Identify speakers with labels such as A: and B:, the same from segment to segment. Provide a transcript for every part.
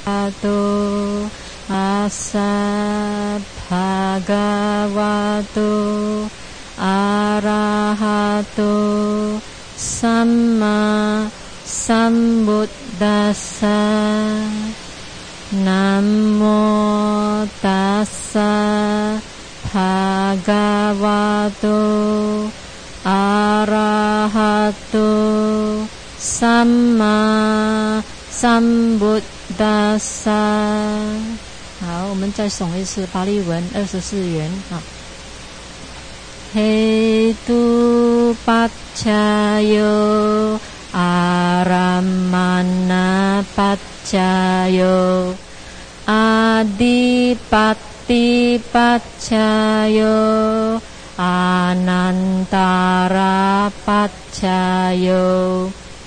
A: 阿多阿萨帕嘎瓦多阿拉哈多萨玛萨姆达萨南无达萨帕嘎瓦多阿拉哈多萨玛萨姆达萨。好，我们再诵一次巴利文24元啊。嘿tu paccayo aramana paccayo adipati paccayo anantara paccayo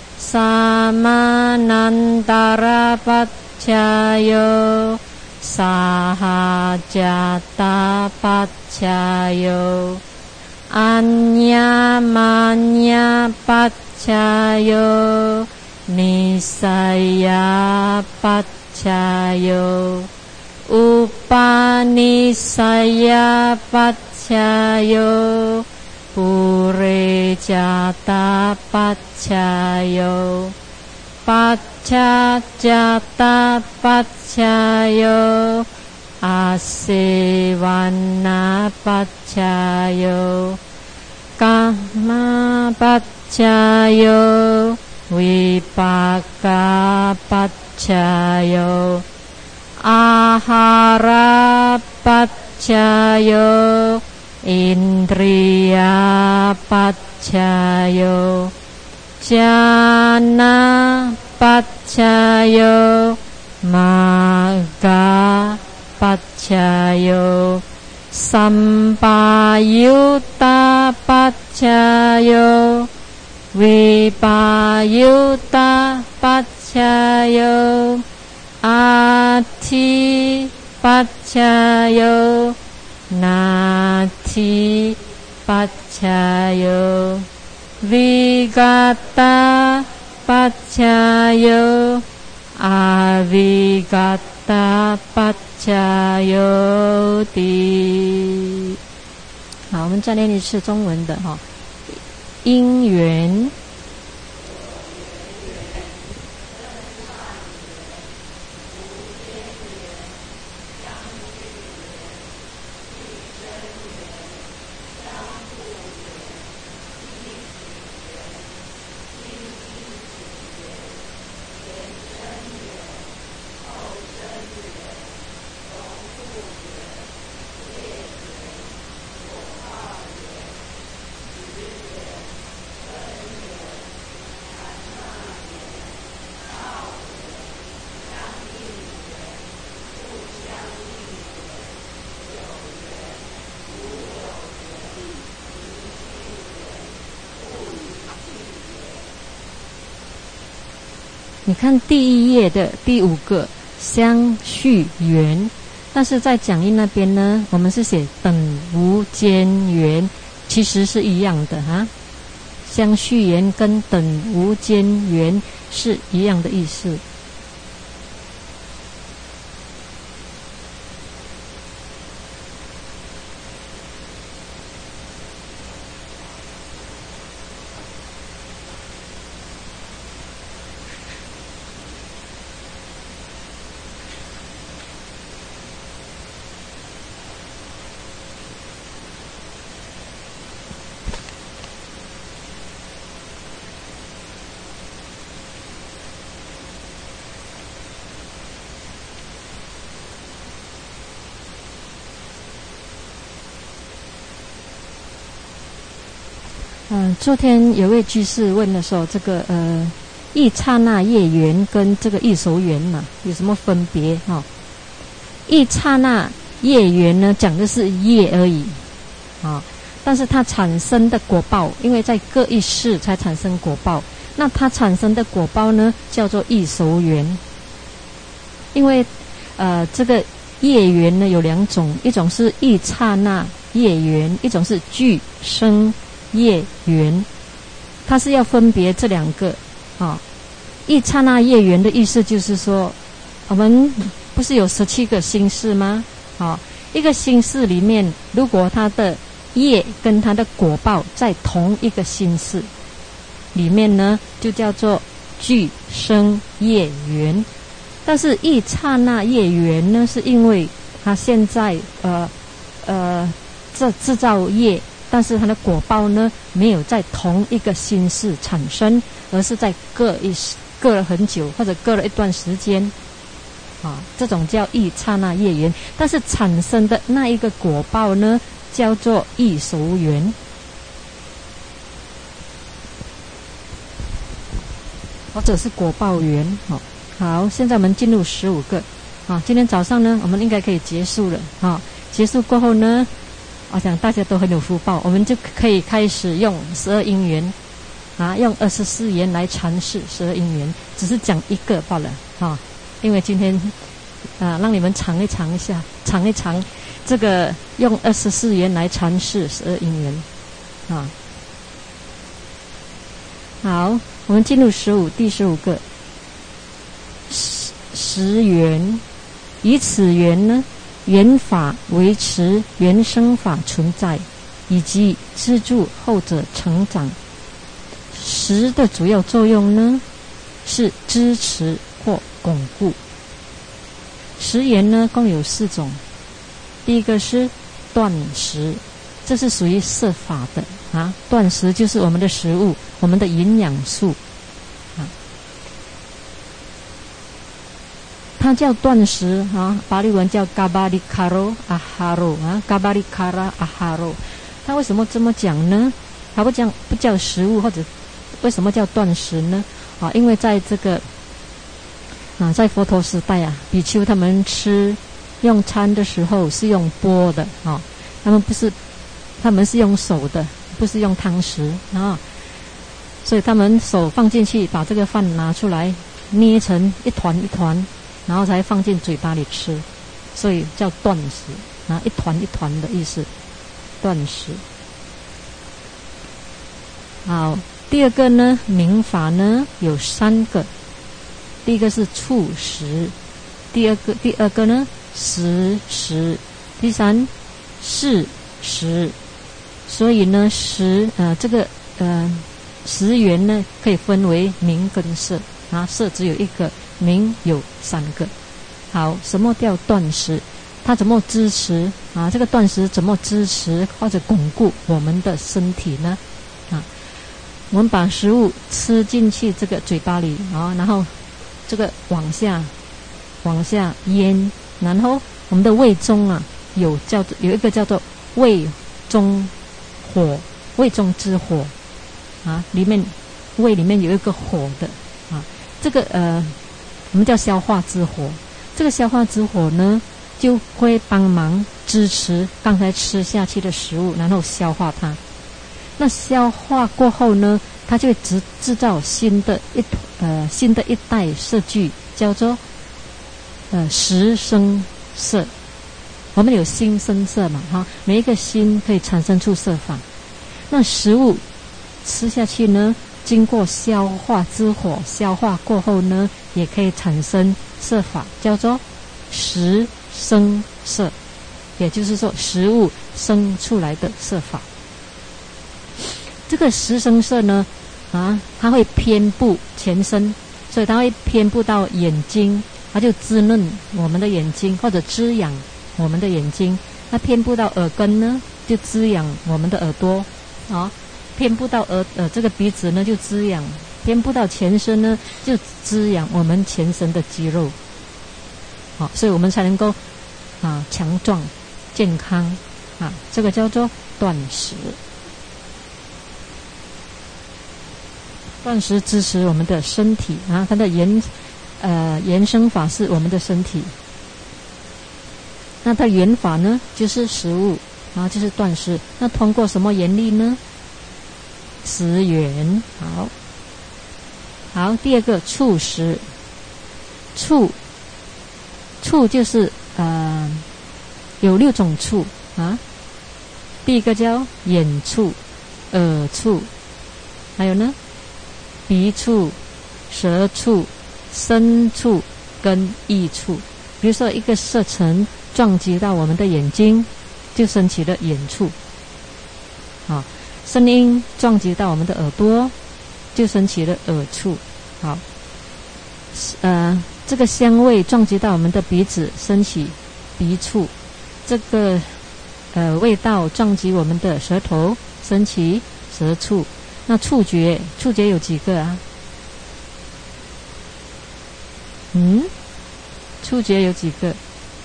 A: samanantara paccayo sahajata paccayo anyamanya paccayo nisaya paccayo upanisaya paccayo purejata paccayo paccajata paccayo asewana paccayo kama paccayo vipaka paccayo ahara paccayo indriya paccayo jana paccayo magga paccayo sampayuta paccayo vipayuta paccayo ati paccayo nati paccayo vigata paccayo avigata paccayo di。好，我们再念一次中文的哈。因缘你看第一页的第5个相续缘，但是在讲义那边呢，我们是写等无间缘，其实是一样的哈。相续缘跟等无间缘是一样的意思。昨天有位居士问的时候，这个一刹那业缘跟这个一熟缘嘛，有什么分别哈？一刹那业缘呢，讲的是业而已啊，但是它产生的果报，因为在各一世才产生果报，那它产生的果报呢，叫做一熟缘。因为这个业缘呢有2种，一种是一刹那业缘，一种是俱生业缘，它是要分别这2个啊。一刹那业缘的意思就是说， 我们不是有17个心识吗？一个心识里面，如果它的业跟它的果报在同一个心识里面呢，就叫做具生业缘。但是一刹那业缘呢，是因为它现在这制造业，但是它的果报呢没有在同一个心识产生，而是在隔了很久或者隔了一段时间。这种叫一刹那业缘，但是产生的那一个果报呢，叫做异熟缘，或者是果报缘。好，现在我们进入15个。今天早上呢，我们应该可以结束了。结束过后呢，我想大家都很有福报，我们就可以开始用12因缘，用24缘来阐释12因缘，只是讲一个罢了。因为今天让你们尝一尝这个用24缘来阐释12因缘。好，我们进入第15个10缘。以此缘呢，缘法维持原生法存在，以及资助后者成长。10的主要作用呢，是支持或巩固。10缘呢，共有4种。第一个是断食，这是属于摄法的断食就是我们的食物，我们的营养素它叫断食巴利文叫 Gabalikaro Aharo Gabalikara Aharo。 它为什么这么讲呢？它不叫食物，或者为什么叫断食呢？因为在这个在佛陀时代比丘他们用餐的时候是用钵的他们是用手的，不是用汤匙所以他们手放进去，把这个饭拿出来捏成一团一团，然后才放进嘴巴里吃，所以叫断食一团一团的意思，断食。好，第二个呢，明法呢有3个。第一个是触食，第二个呢食食，第3事食。所以呢这个10缘呢可以分为明跟色色只有一个，明有3个。好，什么叫断食？它怎么支持这个断食怎么支持或者巩固我们的身体呢？我们把食物吃进去这个嘴巴里然后这个往下咽，然后我们的胃中有一个叫做胃中火，胃中之火胃里面有一个火的这个我们叫消化之火。这个消化之火呢，就会帮忙支持刚才吃下去的食物，然后消化它。那消化过后呢，它就会制造新的一代色聚，叫做十声色。我们有心声色嘛每一个心可以产生出色法。那食物吃下去呢，经过消化之火消化过后呢，也可以产生色法，叫做十声色，也就是说食物生出来的色法。这个十声色呢它会遍布全身，所以它会遍布到眼睛，它就滋润我们的眼睛，或者滋养我们的眼睛。那遍布到耳根呢，就滋养我们的耳朵遍布到这个鼻子呢，就滋养；遍布到全身呢，就滋养我们全身的肌肉。所以我们才能够强壮健康这个叫做断食。断食支持我们的身体它的延伸法是我们的身体。那它缘法呢，就是食物就是断食。那通过什么原理呢？10缘。好，第二个触食。触就是有6种触第一个叫眼触、耳触，还有呢鼻触、舌触、身触跟益处。比如说一个色尘撞击到我们的眼睛，就升起了眼处。好，声音撞击到我们的耳朵，就升起了耳处。好，这个香味撞击到我们的鼻子，升起鼻处。这个味道撞击我们的舌头，升起舌处。那触觉有几个啊？触觉有几个？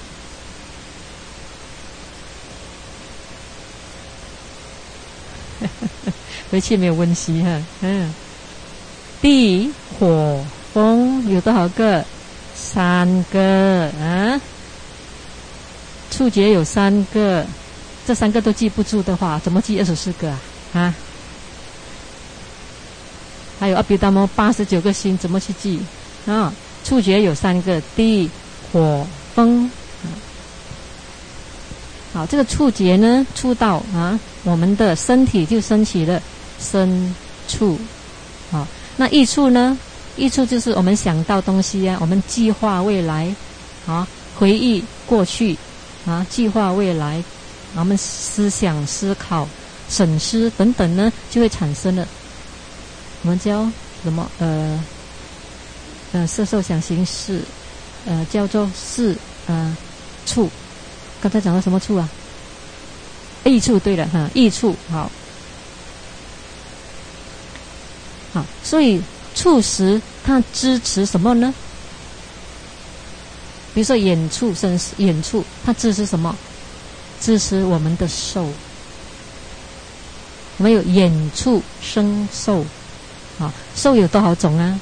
A: 回去没有温习哈。地火风有多少个？3个啊。触觉有3个，这3个都记不住的话，怎么记24个啊？还有阿毗达摩89个心，怎么去记啊？触觉有3个，地火风。好，这个触觉呢，触到我们的身体就升起了身触。好，那意处呢？意处就是我们想到东西我们计划未来回忆过去计划未来，我们思想思考审思等等呢，就会产生了我们叫什么色受想行识叫做是处。刚才讲到什么处啊？意处。对了意处。好，所以触识它支持什么呢？比如说眼处、眼处，它支持什么？支持我们的受。我们有眼处生受。受有多少种啊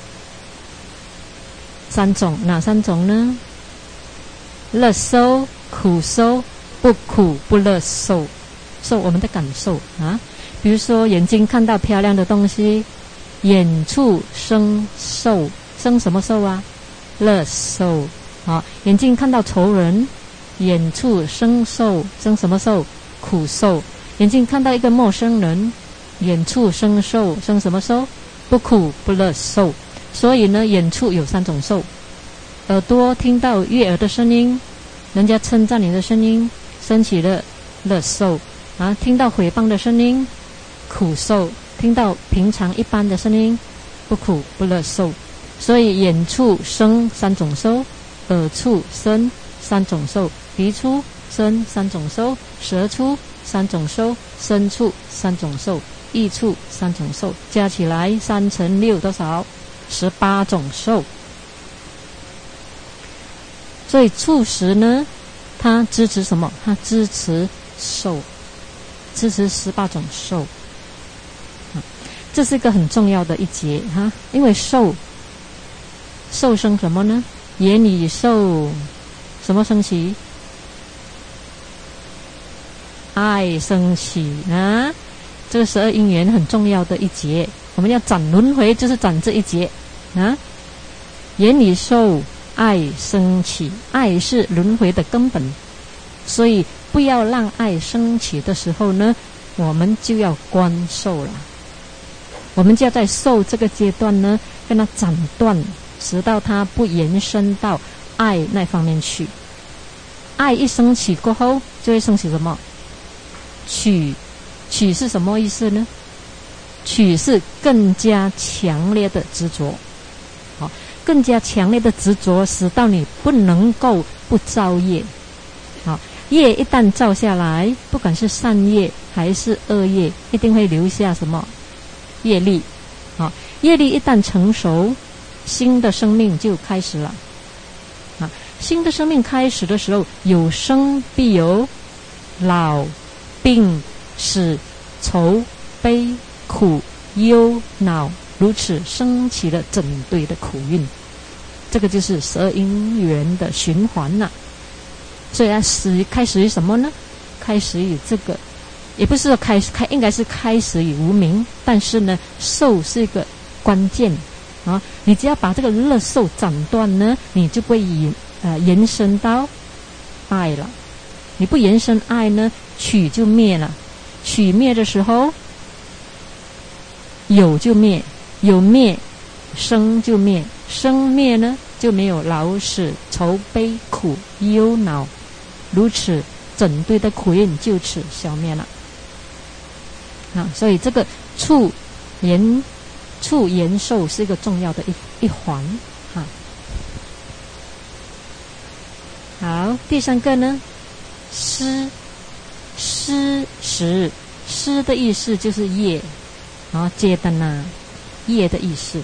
A: ？3种。哪3种呢？乐受、苦受、不苦不乐受。受我们的感受比如说眼睛看到漂亮的东西，眼处生受。生什么受啊？乐受。眼睛看到仇人，眼处生受。生什么受？苦受。眼睛看到一个陌生人，眼处生受。生什么受？不苦不乐受。所以呢，眼处有3种受。耳朵听到悦耳的声音，人家称赞你的声音，升起了乐受听到诽谤的声音，苦受。听到平常一般的声音，不苦不乐受。所以眼处生3种受，耳处生3种受，鼻处生3种受，舌处3种受，身处3种受，意处3种受，加起来3乘6多少？18种受。所以触识呢，它支持什么？它支持受，支持18种受。这是一个很重要的一节因为受生什么呢？眼里受什么升起？爱升起这个12因缘很重要的一节，我们要斩轮回，就是斩这一节眼里受爱升起。爱是轮回的根本，所以不要让爱升起的时候呢，我们就要观受了。我们就要在受这个阶段呢，跟它斩断，直到它不延伸到爱那方面去。爱一升起过后，就会升起什么？取是什么意思呢？取是更加强烈的执着。更加强烈的执着，使到你不能够不造业。业一旦造下来，不管是善业还是恶业，一定会留下什么？业力。业力一旦成熟，新的生命就开始了。新的生命开始的时候，有生必有老病死愁悲苦忧恼，如此升起了整堆的苦运。这个就是12因缘的循环所以开始于什么呢？开始于这个，也不是说应该是开始于无明，但是呢，受是一个关键你只要把这个乐受斩断呢，你就不会延伸到爱了。你不延伸爱呢，取就灭了。取灭的时候，有就灭，有灭生就灭， 生灭呢就没有劳死愁悲苦忧恼，如此整堆的苦运就此消灭了。所以这个处延寿是一个重要的一环。好，第三个呢，施食，施的意思就是业，接的呢，业的意思。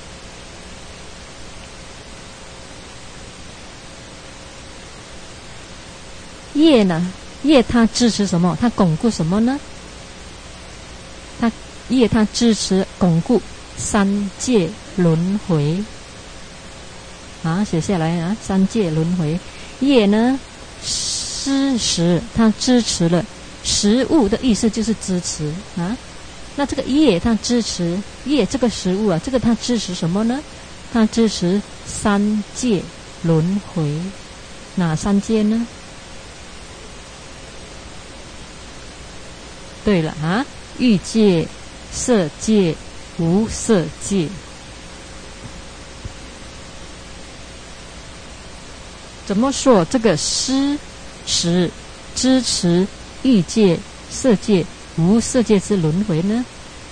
A: 业呢，业它支持什么？它巩固什么呢？业它支持巩固三界轮回。写下来三界轮回。业呢，施食，它支持了食物的意思就是支持那这个业它支持业这个食物这个它支持什么呢？它支持三界轮回。哪三界呢？对了欲界、色界、无色界。怎么说这个施食支持欲界、色界、无色界之轮回呢？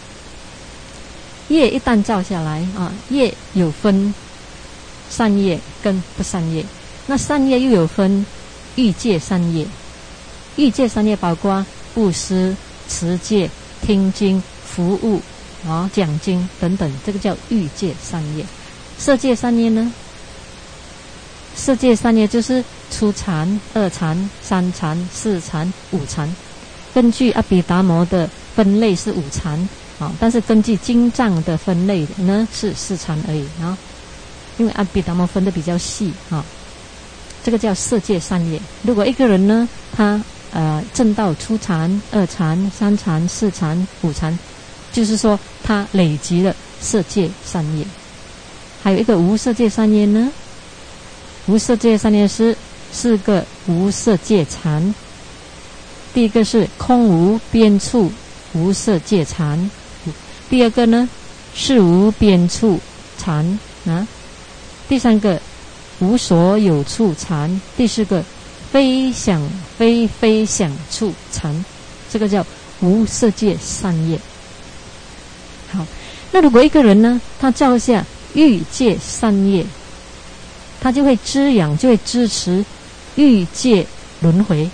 A: 业一旦造下来业有分善业跟不善业。那善业又有分欲界善业。欲界善业包括布施、持戒、听经、服务讲经等等，这个叫欲界善业。色界善业呢？色界善业就是初禅、二禅、三禅、四禅、五禅。根据阿毗达摩的分类是五禅但是根据经藏的分类呢是四禅而已因为阿毗达摩分的比较细这个叫色界善业。如果一个人呢他证到初禅、二禅、三禅、四禅、五禅，就是说他累积了色界善业。还有一个无色界善业呢，无色界善业是四个无色界禅。第一个是空无边处无色界禅，第二个呢是无边处禅第三个无所有处禅，第四个非想非非想处禅，这个叫无色界善业。好，那如果一个人呢他造下欲界善业，他就会滋养，就会支持欲界轮回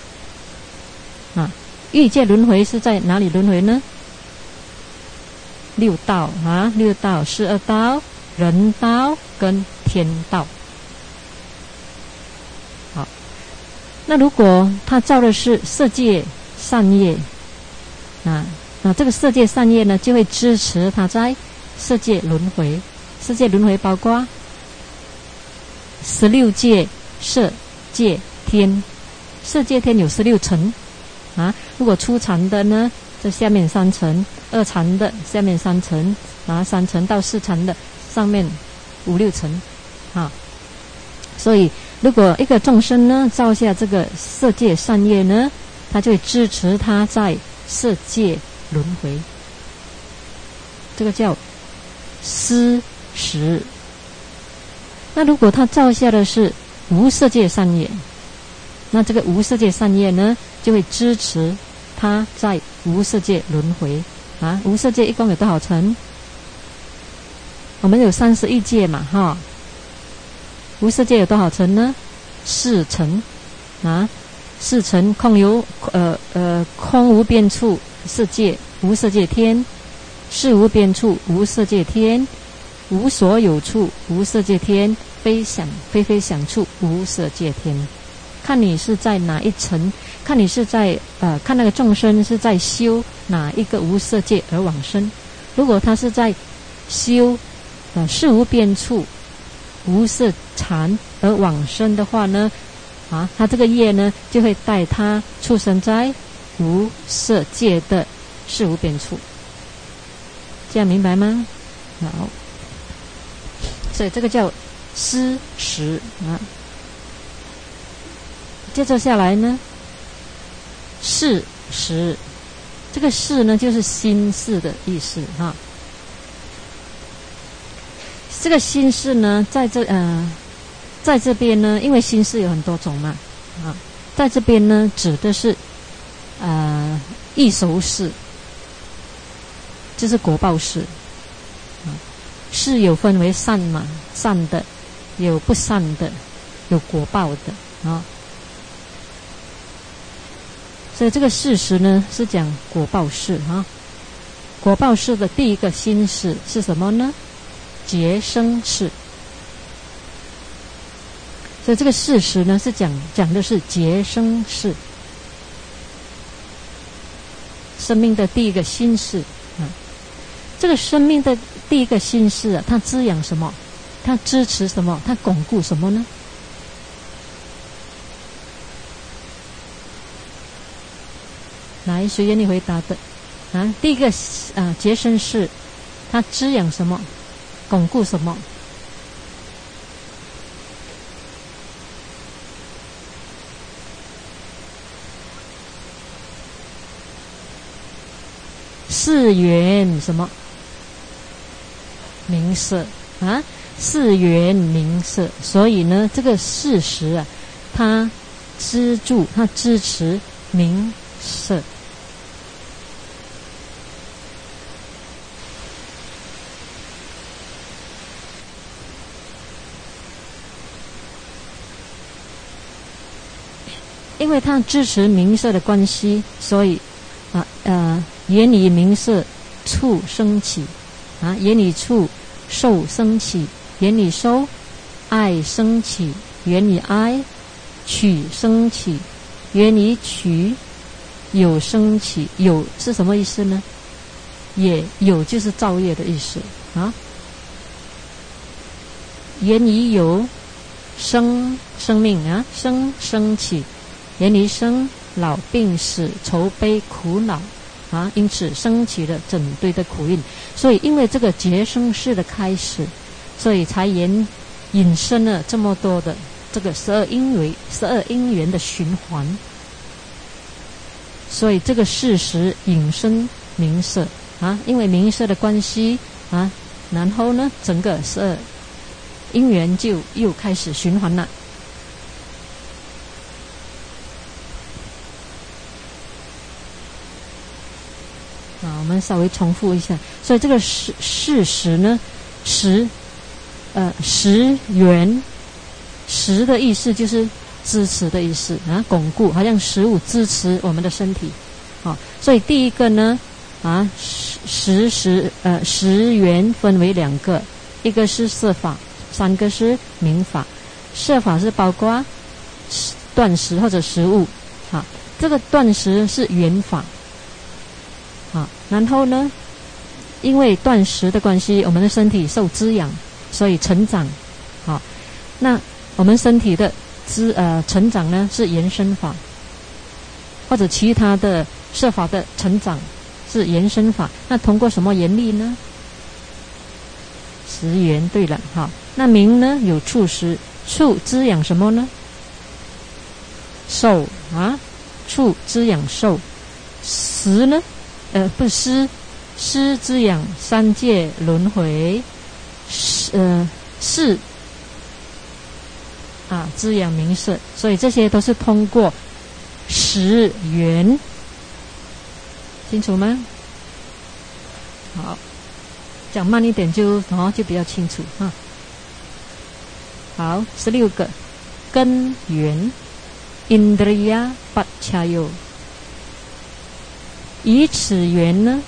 A: 欲界轮回是在哪里轮回呢？六道六道12道、人道跟天道。好，那如果他造的是色界善业那这个色界善业呢就会支持他在色界轮回。色界轮回包括16界色界天。色界天有16层如果初禅的呢在下面3层，二禅的下面3层3层到4禅的上面5、6层所以如果一个众生呢造下这个色界善业呢，他就会支持他在色界轮回。这个叫施食。那如果他造下的是无色界善业，那这个无色界善业呢就会支持他在无色界轮回无色界一共有多少层？我们有31界嘛无色界有多少层呢？4层4层。空无边处色界无色界天，事无边处无色界天，无所有处无色界天，非想非非想处无色界天。看你是在哪一层，看你是在看那个众生是在修哪一个无色界而往生。如果他是在修事无边处无色禅而往生的话呢他这个业呢就会带他出生在无色界的事无边处。这样明白吗？好，所以这个叫施食接着下来呢事食，这个事呢就是心事的意思这个心识呢，在这边呢，因为心识有很多种嘛，啊，在这边呢指的是异熟识，就是果报识。识有分为善嘛，善的，有不善的，有果报的啊。所以这个事实呢是讲果报识啊。果报识的第一个心识是什么呢？结生识。所以这个事实呢是讲的是结生识，生命的第一个心识啊。这个生命的第一个心识啊，它滋养什么？它支持什么？它巩固什么呢？来，谁愿意回答的？啊，第一个结生识，它滋养什么？巩固什么？四缘什么？名色啊，四缘名色。所以呢，这个事实啊，它它支持名色。因为它支持名色的关系，所以言以名色触生起啊，言以触受生起，言以受爱生起，言以爱取生起，言以取有生起。有是什么意思呢？也有就是造业的意思啊。言以有生命啊，生起，言以生老病死愁悲苦恼啊，因此升起了整堆的苦运。所以因为这个结生识的开始，所以才引申了这么多的这个12因缘的循环。所以这个事实引申名色啊，因为名色的关系啊，然后呢整个12因缘就又开始循环了。我们稍微重复一下。所以这个事实呢，食缘，食的意思就是支持的意思啊，巩固，好像食物支持我们的身体啊。所以第一个呢食缘分为2个，一个是色法，3个是名法。色法是包括断食或者食物啊，这个断食是缘法。然后呢，因为断食的关系，我们的身体受滋养，所以成长。那我们身体的成长呢是延伸法，或者其他的设法的成长是延伸法。那通过什么原理呢？食缘。对了，那名呢有触食，触滋养什么呢？受啊，触滋养受。食呢？不是施滋养3界轮回，是滋养名色。所以这些都是通过食缘，清楚吗？好，讲慢一点就比较清楚哈。好，16个根源 Indriya Paccaya。以此缘呢，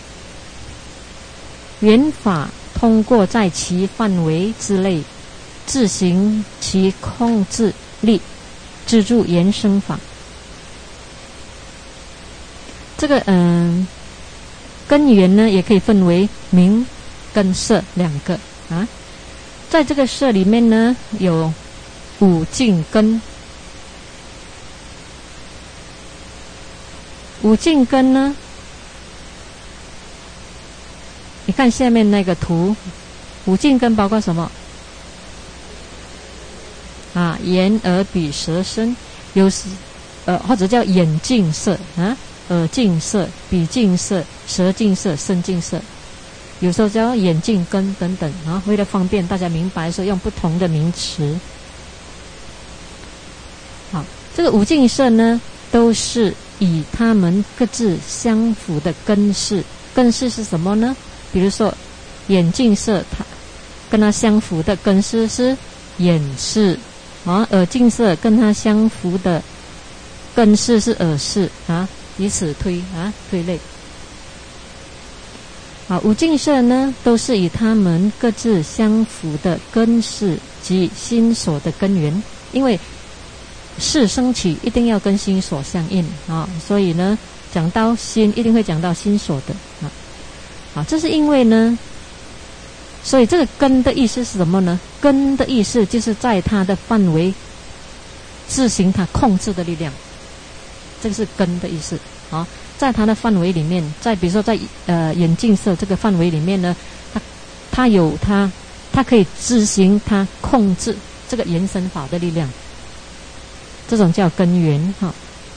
A: 缘法通过在其范围之内自行其控制力，资助延伸法。这个根源呢也可以分为名跟色2个啊。在这个色里面呢有5境根。5境根呢，你看下面那个图，5境根包括什么？眼、耳、鼻、舌、身，或者叫眼净色啊，耳净色、鼻净色、舌净色、身净色。 有时候叫眼镜根等等啊，为了方便大家明白，所以用不同的名词。好，这个五净色呢，都是以它们各自相符的根识。根识是什么呢？比如说眼镜色，它跟它相符的根识是眼识啊；耳镜色跟它相符的根识是耳识啊，以此推类。啊，五净色呢，都是以它们各自相符的根识及心所的根源，因为事升起一定要跟心所相应啊，所以呢，讲到心一定会讲到心所的啊，这是因为呢，所以这个根的意思是什么呢？根的意思就是在它的范围自行它控制的力量，这个是根的意思啊。在它的范围里面，在比如说在眼镜色这个范围里面呢，它有它可以自行它控制这个延伸法的力量，这种叫根源哈。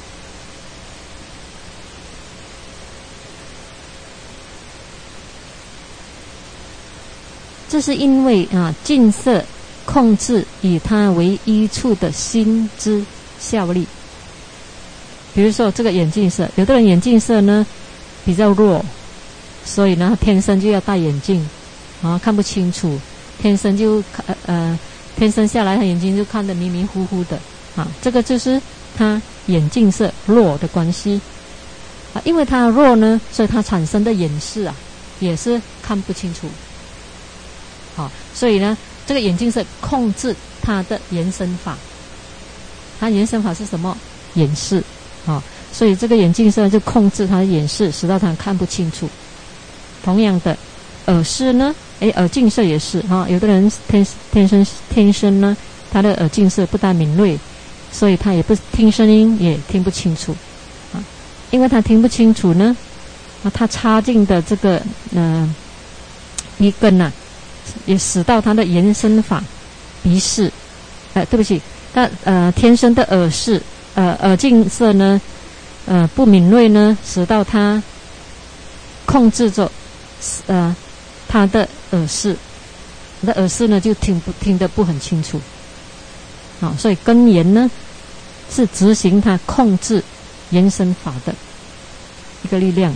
A: 这是因为净色控制以它为依处的心之效力。比如说这个眼镜色，有的人眼镜色呢比较弱，所以呢天生就要戴眼镜啊，看不清楚，天生下来他眼睛就看得迷迷糊糊的啊，这个就是他眼镜色弱的关系啊，因为他弱呢，所以他产生的眼视也是看不清楚。好，所以呢，这个眼镜色控制它的延伸法，它延伸法是什么？眼视。所以这个眼镜色就控制它的眼视，使到它看不清楚。同样的，耳视呢，耳镜色也是有的人天生呢，他的耳镜色不大敏锐，所以他也不听声音，也听不清楚因为他听不清楚呢，他插进的这个鼻根也使到他的延伸法鼻视，对不起，他天生的耳视。耳镜色呢，不敏锐呢，使到他控制着他的耳视，他的耳视呢就听得不很清楚。好，所以根源呢是执行他控制延伸法的一个力量。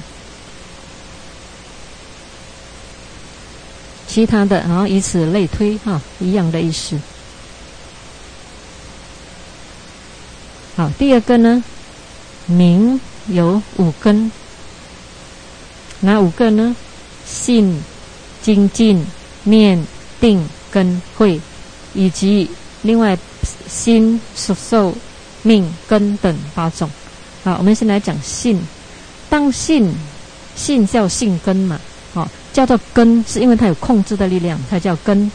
A: 其他的以此类推一样的意思。好，第二个呢，明有五根，哪五个呢？信、精进、念、定、根、慧，以及另外心、受、命、根等8种。好，我们先来讲信。当信叫信根嘛，叫做根，是因为它有控制的力量，才叫根。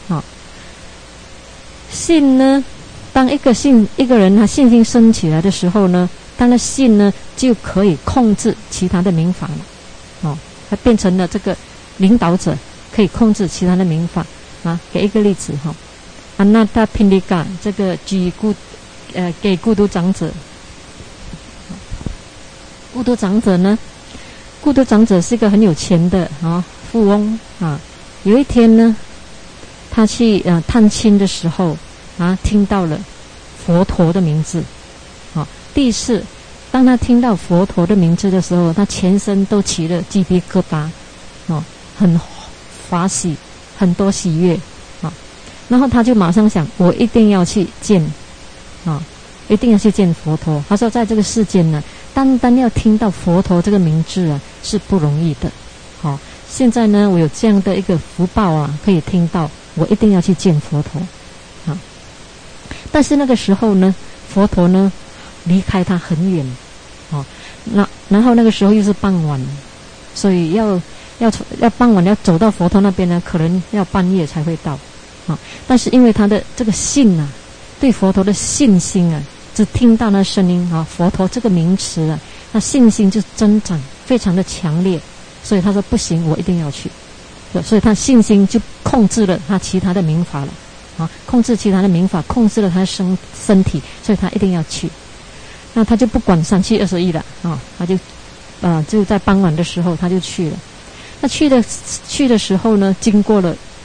A: 信呢，当一个人他信心升起来的时候呢，他的信呢就可以控制其他的明法了。他变成了这个领导者，可以控制其他的明法给一个例子阿那达频利嘎，这个给孤独长者。孤独长者呢，孤独长者是一个很有钱的富翁有一天呢，他去探亲的时候听到了佛陀的名字第一次当他听到佛陀的名字的时候，他全身都起了鸡皮疙瘩很欢喜，很多喜悦然后他就马上想，我一定要去见一定要去见佛陀。他说在这个世间呢，单单要听到佛陀这个名字是不容易的现在呢，我有这样的一个福报可以听到，我一定要去见佛陀但是那个时候呢，佛陀呢离开他很远然后那个时候又是傍晚，所以要傍晚要走到佛陀那边呢，可能要半夜才会到但是因为他的这个信对佛陀的信心只听到那声音佛陀这个名词那信心就增长非常的强烈，所以他说不行，我一定要去。所以他信心就控制了他其他的明法了控制其他的明法，控制了他的身体，所以他一定要去。那他就不管3七21了他就在傍晚的时候他就去了。 他去的时候呢，经过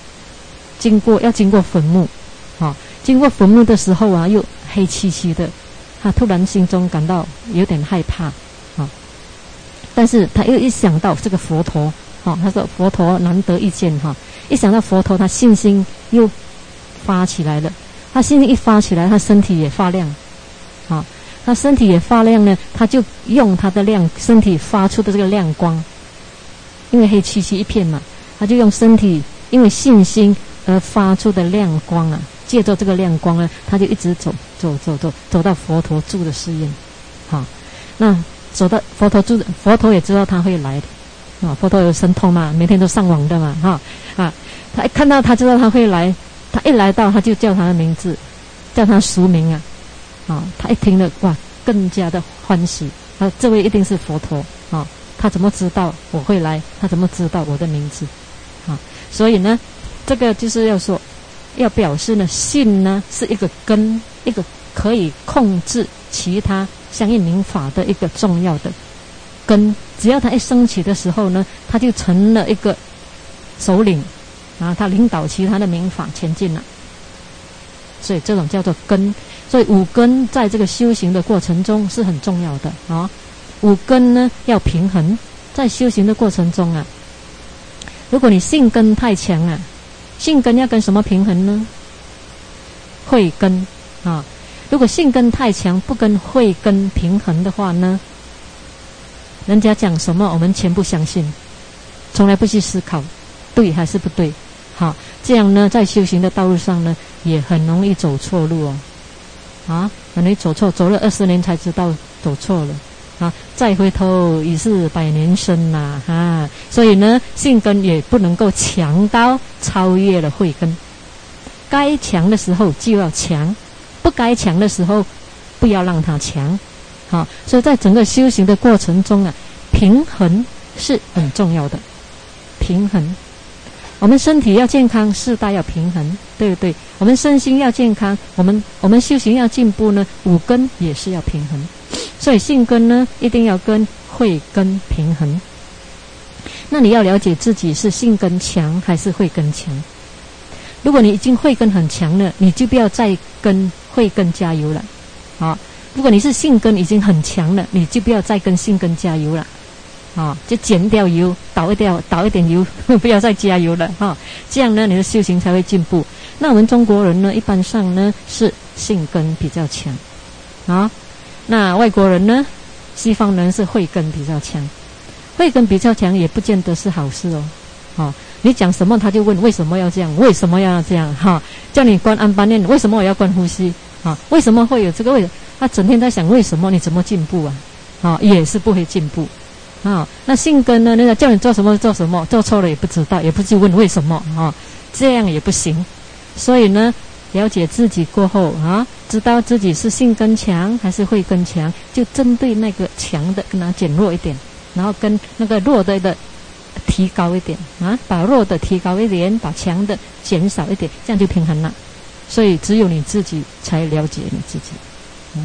A: 坟墓，经过坟墓的时候啊，又黑漆漆的，他突然心中感到有点害怕，但是他又一想到这个佛陀，他说佛陀难得一见，一想到佛陀，他信心又发起来了。他信心一发起来，他身体也发亮，他身体也发亮呢，他就用他的身体发出的这个亮光，因为黑漆漆一片嘛，他就用身体因为信心而发出的亮光啊，借着这个亮光呢，他就一直走到佛陀住的寺院，那走到佛陀也知道他会来的，佛陀有神通嘛，每天都上网的嘛，他一看到他知道他会来，他一来到他就叫他的名字，叫他俗名啊，他一听了哇，更加的欢喜，这位一定是佛陀啊，他怎么知道我会来？他怎么知道我的名字？所以呢，这个就是要表示呢，信呢是一个根，一个可以控制其他相应名法的一个重要的根。只要他一升起的时候呢，他就成了一个首领啊，他领导其他的名法前进了。所以这种叫做根。所以五根在这个修行的过程中是很重要的啊。五根呢要平衡，在修行的过程中啊，如果你性根太强啊，性根要跟什么平衡呢？慧根啊。如果性根太强，不跟慧根平衡的话呢，人家讲什么我们全部相信，从来不去思考对还是不对。好，这样呢在修行的道路上呢也很容易走错路哦。很容易走错，走了20年才知道走错了再回头已是百年身啦所以呢性根也不能够强到超越了慧根，该强的时候就要强，不该强的时候不要让它强。所以在整个修行的过程中啊，平衡是很重要的。平衡，我们身体要健康，四大要平衡，对不对？我们身心要健康，我们修行要进步呢，五根也是要平衡。所以性根呢一定要跟慧根平衡。那你要了解自己是性根强还是慧根强。如果你已经慧根很强了，你就不要再跟慧根加油了如果你是性根已经很强了，你就不要再跟性根加油了就减掉油，倒一点油不要再加油了这样呢你的修行才会进步。那我们中国人呢一般上呢是性根比较强那外国人呢，西方人是慧根比较强。慧根比较强也不见得是好事你讲什么他就问为什么要这样，为什么要这样叫你观安般念，为什么我要观呼吸为什么会有这个他整天在想为什么，你怎么进步也是不会进步那性根呢，人家叫你做什么做什么，做错了也不知道，也不去问为什么这样也不行。所以呢了解自己过后知道自己是性根强还是慧根强，就针对那个强的跟它减弱一点，然后跟那个弱的提高一点把弱的提高一点，把强的减少一点，这样就平衡了。所以只有你自己才了解你自己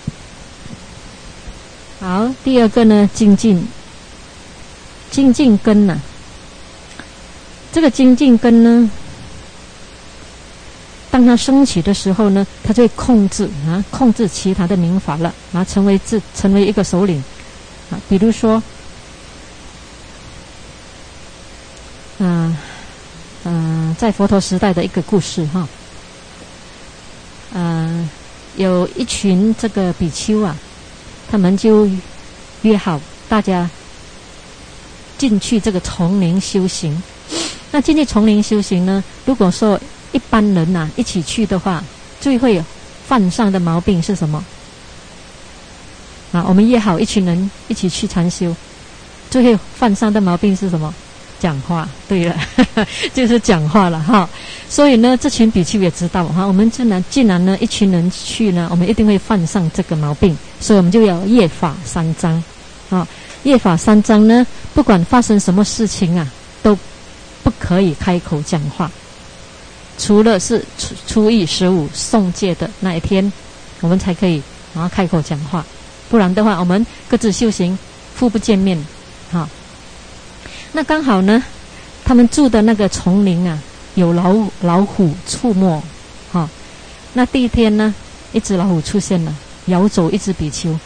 A: 好，第二个呢，精进根这个精进根呢，当它升起的时候呢，它就会控制其他的名法了成为一个首领比如说在佛陀时代的一个故事有一群这个比丘他们就约好大家进去这个丛林修行。那进去丛林修行呢，如果说一般人一起去的话，最会犯上的毛病是什么我们约好一群人一起去禅修，最会犯上的毛病是什么？讲话。对了就是讲话了所以呢这群比丘也知道我们既然呢一群人去呢，我们一定会犯上这个毛病，所以我们就要业法三章业法三章呢，不管发生什么事情都不可以开口讲话，除了是初一15诵戒的那一天我们才可以开口讲话，不然的话我们各自修行互不见面那刚好呢他们住的那个丛林啊，有老虎出没，那第一天呢，一只老虎出现了，咬走一只比丘，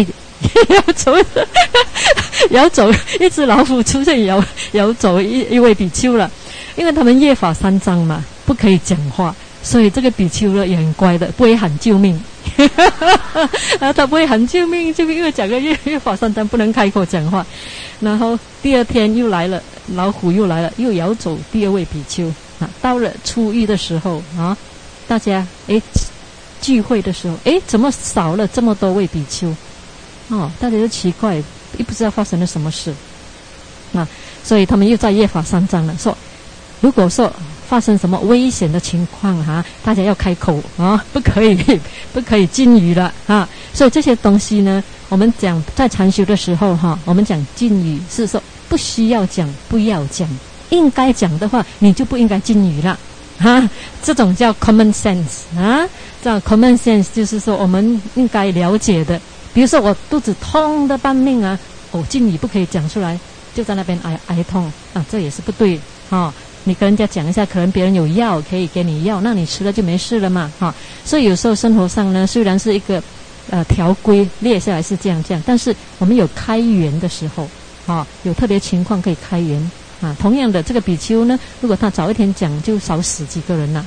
A: 咬走一只老虎出现，咬走一位比丘了，因为他们业法三章嘛，不可以讲话，所以这个比丘呢也很乖的，不会喊救命。他不会喊救命，就因为讲个业法三章不能开口讲话。然后第二天又来了，老虎又来了，又咬走第二位比丘啊。到了初一的时候啊，大家聚会的时候，怎么少了这么多位比丘？大家就奇怪，也不知道发生了什么事啊。所以他们又在业法三章了，说如果说发生什么危险的情况大家要开口不可以禁语了所以这些东西呢，我们讲在禅修的时候我们讲禁语是说不需要讲，不要讲，应该讲的话你就不应该禁语了这种叫 common sense 这样 common sense 就是说我们应该了解的。比如说我肚子痛的半命禁语不可以讲出来，就在那边哀痛这也是不对你跟人家讲一下，可能别人有药可以给你药，那你吃了就没事了嘛所以有时候生活上呢，虽然是一个条规列下来是这样，但是我们有开源的时候有特别情况可以开源同样的这个比丘呢，如果他早一天讲，就少死几个人了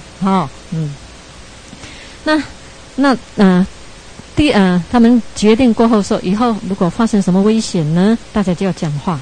A: 他们决定过后说，以后如果发生什么危险呢，大家就要讲话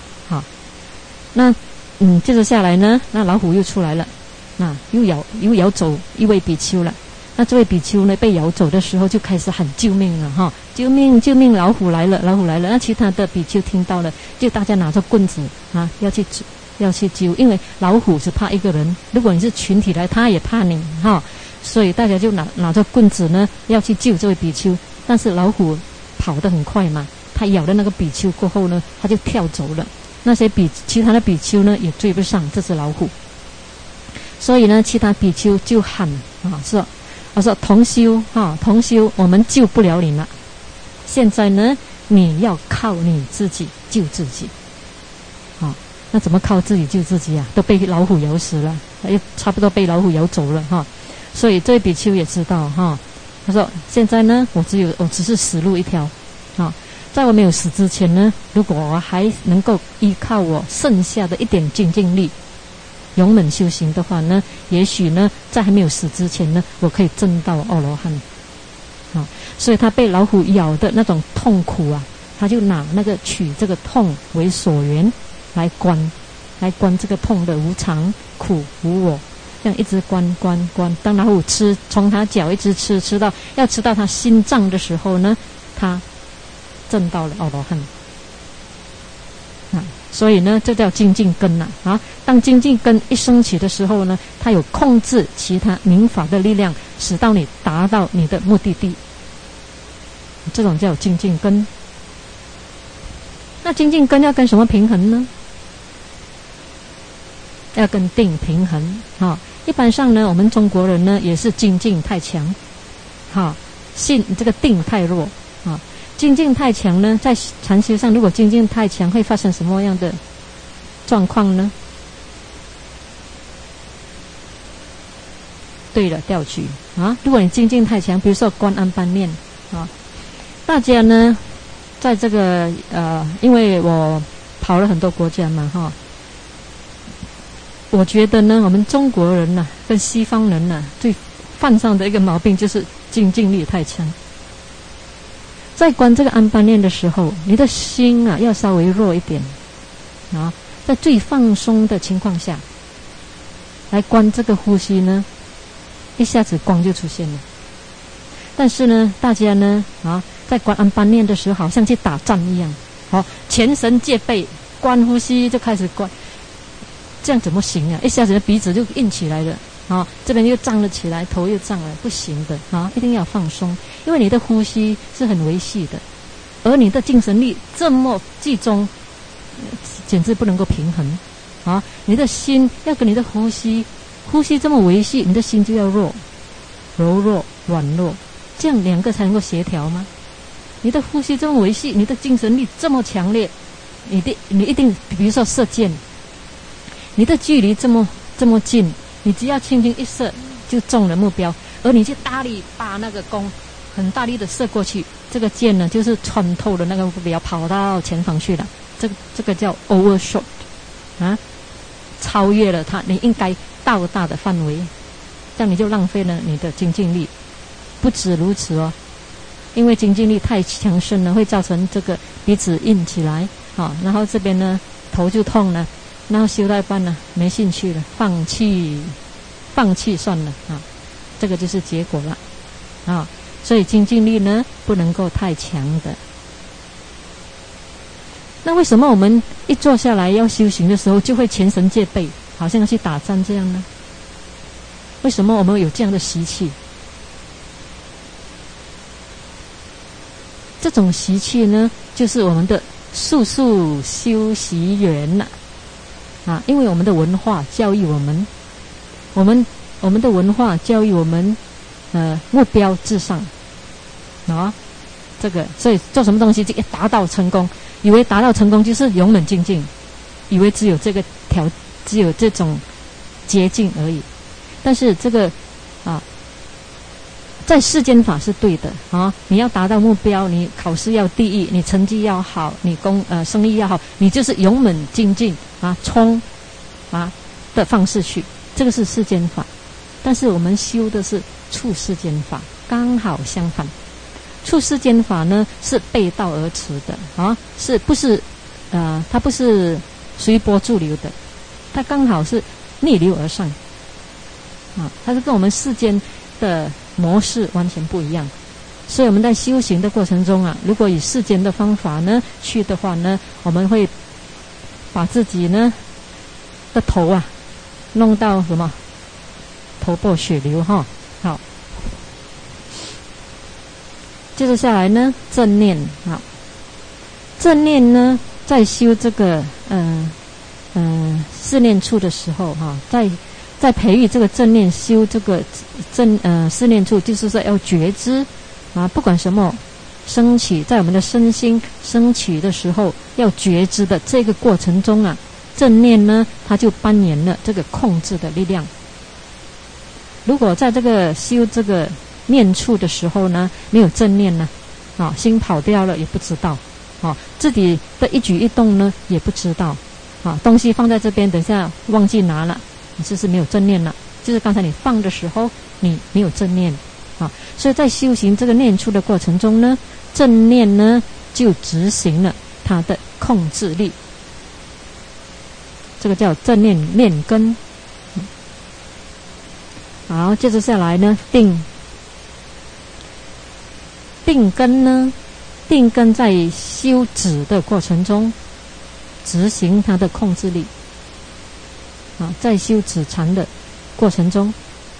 A: 接着下来呢，那老虎又出来了，又咬走一位比丘了。那这位比丘呢，被咬走的时候就开始喊救命了救命救命，老虎来了老虎来了。那其他的比丘听到了，就大家拿着棍子要去救，因为老虎只怕一个人，如果你是群体来，他也怕你所以大家就拿着棍子呢要去救这位比丘。但是老虎跑得很快嘛，他咬了那个比丘过后呢，他就跳走了。那些其他的比丘呢也追不上这只老虎，所以呢其他比丘就喊说同修同修，我们救不了你了，现在呢你要靠你自己救自己那怎么靠自己救自己都被老虎咬死了，差不多被老虎咬走了所以这位比丘也知道他说现在呢我只是死路一条在我没有死之前呢，如果我还能够依靠我剩下的一点精进力勇猛修行的话呢，也许呢在还没有死之前呢，我可以证到阿罗汉所以他被老虎咬的那种痛苦他就拿取这个痛为所缘来观这个痛的无常苦无我，这样一直观，当老虎从他脚一直吃到要吃到他心脏的时候呢，他证到了阿罗汉所以呢这叫精进根当精进根一升起的时候呢，它有控制其他明法的力量，使到你达到你的目的地，这种叫精进根。那精进根要跟什么平衡呢？要跟定平衡一般上呢，我们中国人呢也是精进太强信这个定太弱精进太强呢，在禅修上如果精进太强，会发生什么样的状况呢？对了，掉举如果你精进太强，比如说观安般念大家呢在这个因为我跑了很多国家嘛我觉得呢我们中国人跟西方人最犯上的一个毛病就是精进力太强。在观这个安般念的时候，你的心要稍微弱一点在最放松的情况下来观这个呼吸呢，一下子光就出现了。但是呢大家呢在观安般念的时候，好像去打仗一样全神戒备，观呼吸就开始观，这样怎么行一下子鼻子就硬起来了这边又胀了起来，头又胀了，不行的一定要放松，因为你的呼吸是很维系的，而你的精神力这么集中，简直不能够平衡你的心要跟你的呼吸这么维系，你的心就要柔弱软弱，这样两个才能够协调吗？你的呼吸这么维系，你的精神力这么强烈，你一定比如说射箭， 你的距离这么近，你只要轻轻一射就中了目标，而你就大力把那个弓很大力的射过去，这个箭呢就是穿透了那个目标，跑到前方去了。这个叫 overshot 啊，超越了它你应该到达的范围，这样你就浪费了你的精进力。不止如此哦，因为精进力太强盛了，会造成这个鼻子硬起来啊，然后这边呢头就痛了，然后修到一半呢没兴趣了，放弃算了啊，这个就是结果了啊。所以精进力呢不能够太强的。那为什么我们一坐下来要修行的时候就会全神戒备，好像要去打仗这样呢？为什么我们有这样的习气？这种习气呢，就是我们的速速修习缘了啊！因为我们的文化教育我们的文化教育我们，目标至上啊，这个所以做什么东西就要达到成功，以为达到成功就是勇猛精进，以为只有这种捷径而已。但是这个啊，在世间法是对的啊！你要达到目标，你考试要第一，你成绩要好，你生意要好，你就是勇猛精进啊，冲啊的方式去，这个是世间法。但是我们修的是处世间法，刚好相反。处世间法呢是背道而驰的啊，它不是随波逐流的，它刚好是逆流而上啊，它是跟我们世间的模式完全不一样。所以我们在修行的过程中啊，如果以世间的方法呢去的话呢，我们会把自己呢的头啊弄到什么头破血流哈。好，接着下来呢，正念啊，正念呢在修这个四念处的时候哈，在培育这个正念，修这个四念处，就是说要觉知啊，不管什么升起，在我们的身心升起的时候，要觉知的这个过程中啊，正念呢，它就扮演了这个控制的力量。如果在这个修这个念处的时候呢，没有正念呢，啊，心跑掉了也不知道，啊，自己的一举一动呢也不知道，啊，东西放在这边，等一下忘记拿了，你就是没有正念了。就是刚才你放的时候，你没有正念，啊，所以在修行这个念处的过程中呢，正念呢就执行了它的控制力，这个叫正念念根。好，接着下来呢，定根呢，定根在修止的过程中执行它的控制力啊，在修止禅的过程中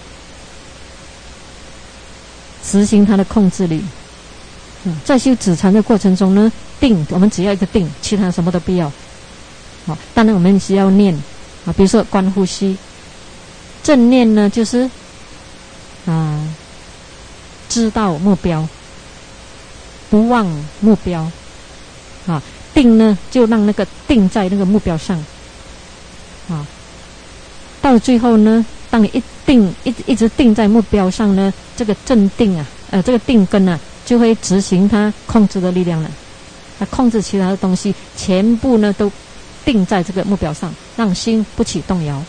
A: 执行它的控制力。在修止禅的过程中呢，定我们只要一个定，其他什么都不要。好，当然我们需要念啊，比如说观呼吸。正念呢，就是知道目标，不忘目标啊。定呢，就让那个定在那个目标上啊。到最后呢，当你一直定在目标上呢，这个正定啊，这个定根啊，就会执行它控制的力量了。它控制其他的东西，全部呢都定在这个目标上，让心不起动摇。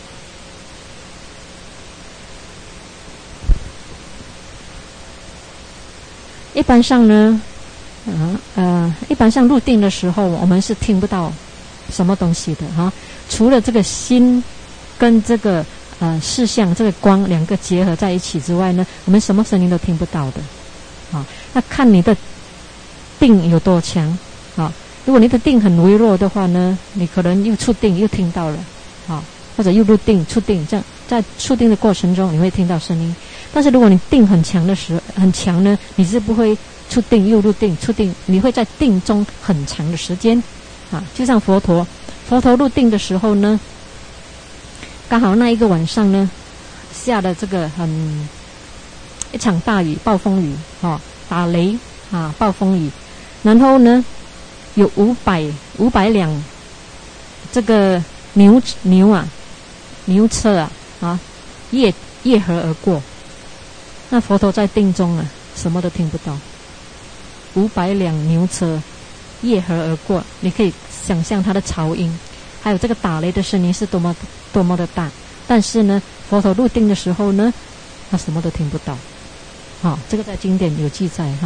A: 一般上呢，一般上入定的时候，我们是听不到什么东西的哈，除了这个心跟这个视相这个光两个结合在一起之外呢，我们什么声音都听不到的啊。那看你的定有多强啊。如果你的定很微弱的话呢，你可能又触定又听到了啊，或者又入定触定，这样在触定的过程中你会听到声音。但是如果你定很强呢，你是不会触定又入定触定，你会在定中很长的时间啊。就像佛陀入定的时候呢，刚好那一个晚上呢，下了这个一场大雨，暴风雨啊，打雷啊，暴风雨，然后呢有500辆这个牛啊牛车夜河而过，那佛陀在定中什么都听不到。500辆牛车夜河而过，你可以想象它的噪音，还有这个打雷的声音是多么的大。但是呢，佛陀入定的时候呢，他什么都听不到。这个在经典有记载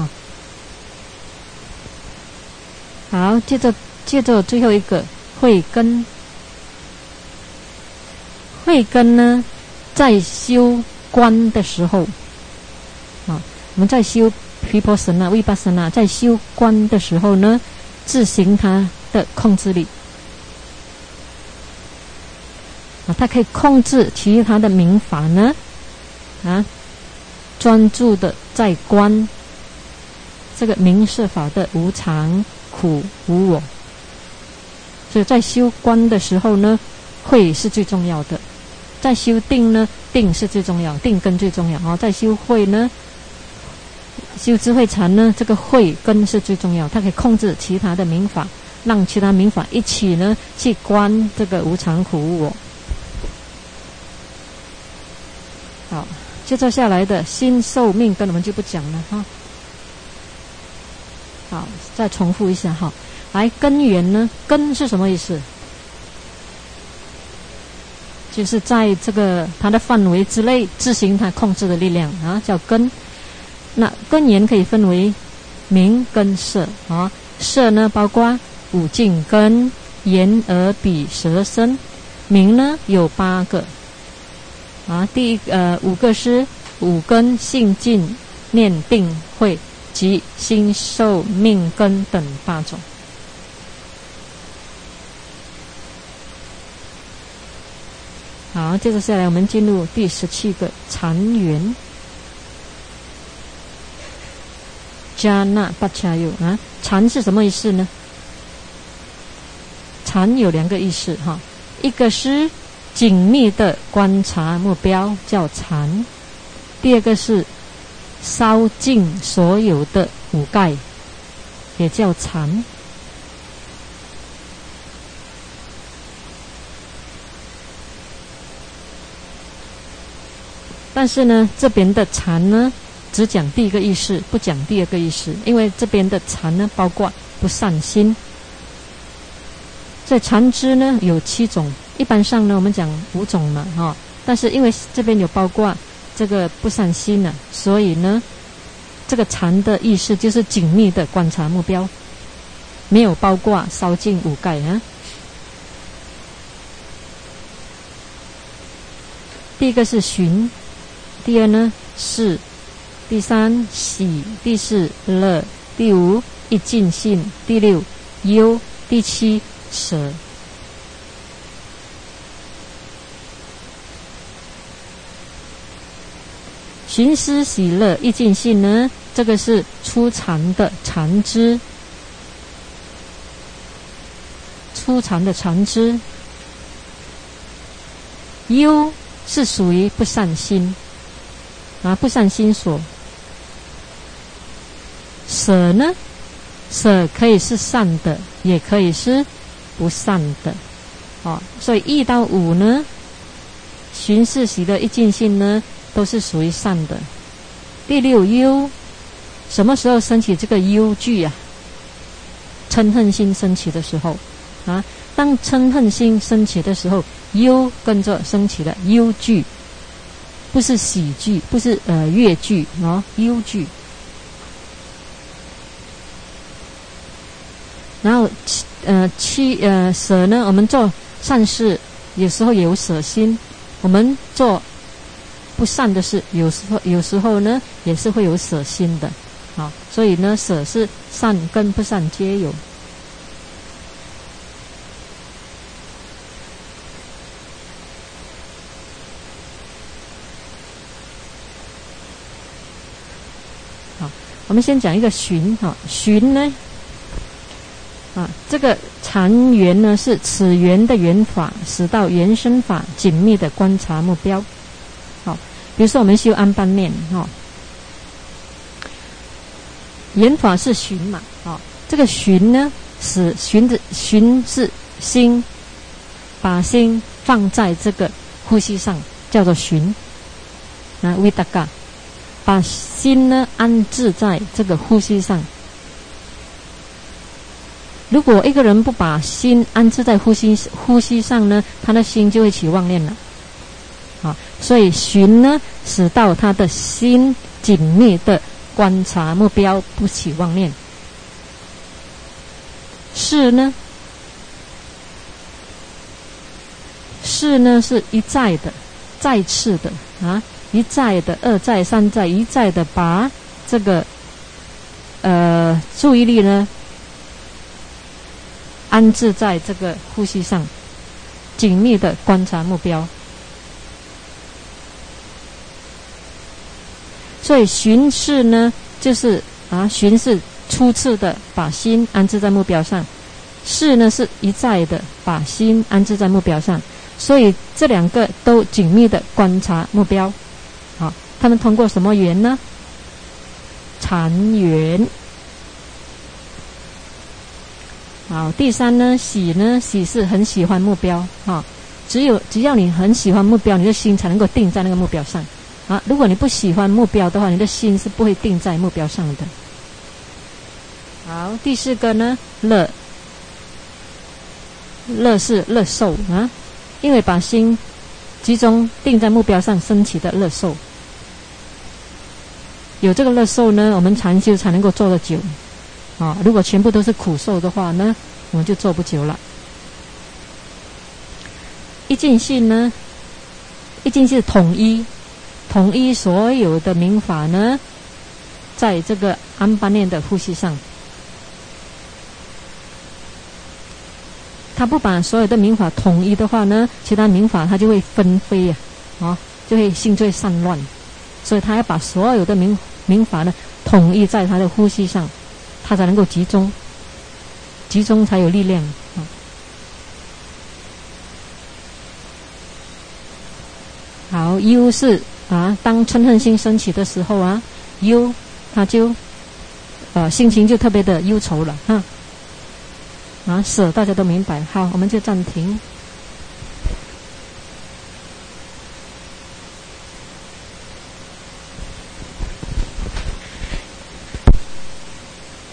A: 好，接着最后一个慧根。慧根呢，在修观的时候，我们在修毗婆舍那、维巴舍那，在修观的时候呢，自行它的控制力。它可以控制其他的名法呢，专注的在观这个名色法的无常、苦、无我。所以在修观的时候呢，慧是最重要的；在修定呢，定是最重要，定根最重要。在修慧呢，修智慧禅呢，这个慧根是最重要，它可以控制其他的名法，让其他名法一起呢去观这个无常、苦、无我。好，接着下来的心受命根我们就不讲了好，再重复一下来，根源呢，根是什么意思？就是在这个它的范围之内自行它控制的力量叫根。那根源可以分为名跟色色呢包括五净根、眼、耳、鼻、舌、身。名呢有8个5个是五根、性、净、念、定、慧及心受命根等8种。好，接着下来我们进入第17个禅缘。迦那巴恰又禅是什么意思呢？禅有2个意思一个是紧密的观察目标叫禅，第二个是烧尽所有的五盖也叫禅。但是呢，这边的禅呢只讲第一个意思，不讲第二个意思，因为这边的禅呢包括不善心。在禅支呢有7种，一般上呢我们讲5种嘛但是因为这边有包括这个不善心所以呢这个禅的意思就是紧密的观察目标，没有包括烧尽五盖第一个是寻，第二呢是，第3喜，第4乐，第5一尽性，第6忧，第7舍。寻思喜乐一尽性呢，这个是初禅的禅支，忧是属于不善心不善心所。舍呢，舍可以是善的，也可以是不善的所以1到5呢，寻思喜乐一尽性呢都是属于善的。第6忧，什么时候升起这个忧惧嗔恨心升起的时候当嗔恨心升起的时候，忧跟着升起了忧惧，不是喜惧，不是悦惧忧惧。然后舍呢，我们做善事有时候也有舍心，我们做不善的事有时候呢也是会有舍心的所以呢舍是善跟不善皆有。我们先讲一个寻寻呢这个禅缘呢是此缘的缘法，使到缘生法紧密的观察目标。比如说我们修安般念缘法是寻嘛这个寻呢寻是心，把心放在这个呼吸上，叫做寻。vitaka， 把心呢安置在这个呼吸上。如果一个人不把心安置在呼吸上呢，他的心就会起妄念了。所以寻呢，使到他的心紧密的观察目标，不起妄念。是呢是一再的、再次的一再的、二再、三再、一再的把这个注意力呢安置在这个呼吸上，紧密的观察目标。所以寻是呢，就是寻是初次的把心安置在目标上，是呢是一再的把心安置在目标上。所以这两个都紧密的观察目标。好，他们通过什么缘呢？禅缘。好，第三呢，喜是很喜欢目标。只要你很喜欢目标，你的心才能够定在那个目标上。如果你不喜欢目标的话，你的心是不会定在目标上的。好，第四个呢，乐是乐受因为把心集中定在目标上升起的乐受。有这个乐受呢，我们禅修才能够做得久。如果全部都是苦受的话呢，我们就做不久了。一尽性呢，一尽是统一所有的名法呢，在这个安般念的呼吸上。他不把所有的名法统一的话呢，其他名法它就会纷飞心就会散乱。所以他要把所有的名法呢统一在他的呼吸上，他才能够集中才有力量。好，忧是当嗔恨心升起的时候忧他就心情就特别的忧愁了舍大家都明白。好，我们就暂停。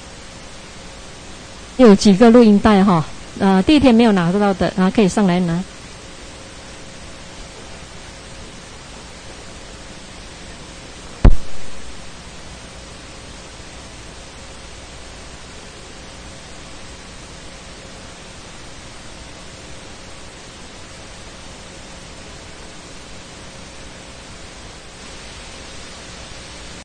A: 有几个录音带第一天没有拿得到的可以上来拿。